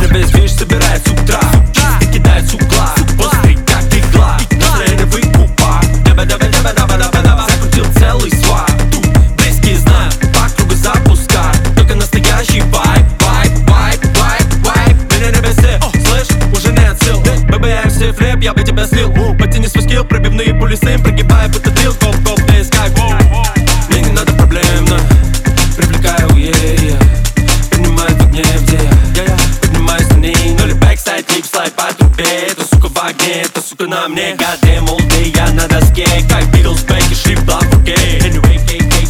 весь движ собирает с утра, чисто кидает с угла. Острый как игла, настроение выкупа. Закрутил целый сват. Тут близкие знают, по кругу запуска. Только настоящий вайб. Меня не беси, слышь, уже нет сил. ББМ флип, я бы тебя слил. Потяни свой скилл, пробивные пули сын. Прогибай, будто дрил, коп, весь кайф. Мне не надо проблем, но привлекаю, поднимает в огне, где я поднимаюсь на ней. Ноли бэксайд, лип, слайд по трубе. Эта сука в огне, эта сука на мне. Гаде, молодые, я на доске. Как Битлз, бэки, шрифт, блок в руке. Anyway,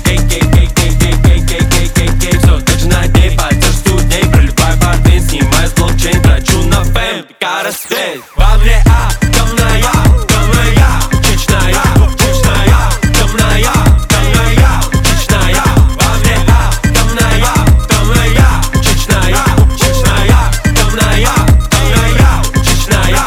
все так же на дней, поддержу дней. Проливаю портвейн, снимаю с блокчейн. Трачу на фэм, пика рассвет. Во мне темная, чечная, темная, чечная. Во мне темная, чечная, темная, чечная.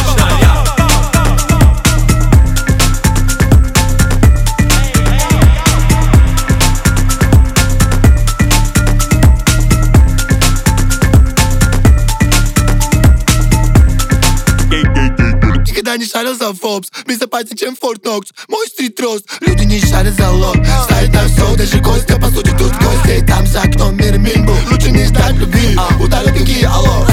Никогда не шарил за Forbes, безопаснее, чем Fort Knox. Мой стрит-рост, люди не шарят за лоб. Ставят на все, даже Костя, по сути тут гости. Там за окном мир мин был, лучше не ждать любви. Удали пинки, алло.